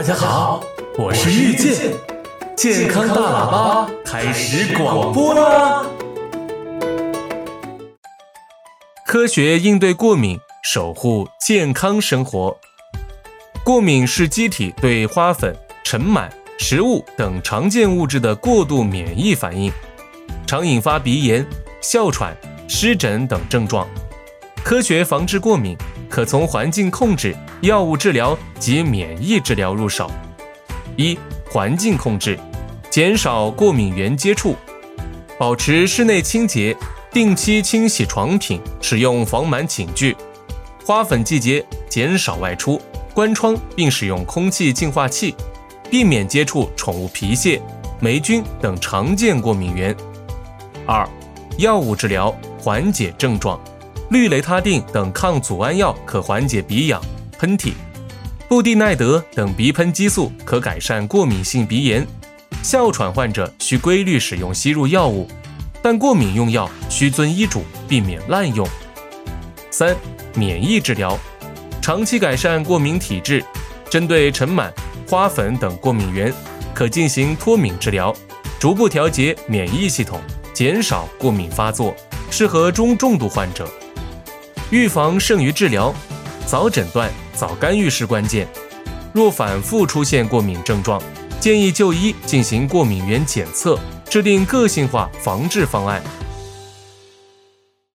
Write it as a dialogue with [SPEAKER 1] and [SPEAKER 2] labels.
[SPEAKER 1] 大家好，我是遇见，健康大喇叭开始广播啦！科学应对过敏，守护健康生活。过敏是机体对花粉、尘螨、食物等常见物质的过度免疫反应，常引发鼻炎、哮喘、湿疹等症状。科学防治过敏，可从环境控制、药物治疗及免疫治疗入手。一、环境控制，减少过敏原接触，保持室内清洁，定期清洗床品，使用防螨寝具。花粉季节减少外出，关窗并使用空气净化器，避免接触宠物皮屑、霉菌等常见过敏源。二、药物治疗，缓解症状。氯雷他定等抗组胺药可缓解鼻痒、喷嚏，布地奈德等鼻喷激素可改善过敏性鼻炎。哮喘患者需规律使用吸入药物，但过敏用药需遵医嘱，避免滥用。三、免疫治疗，长期改善过敏体质，针对尘螨、花粉等过敏源，可进行脱敏治疗，逐步调节免疫系统，减少过敏发作，适合中重度患者。预防胜于治疗，早诊断、早干预是关键。若反复出现过敏症状，建议就医进行过敏原检测，制定个性化防治方案，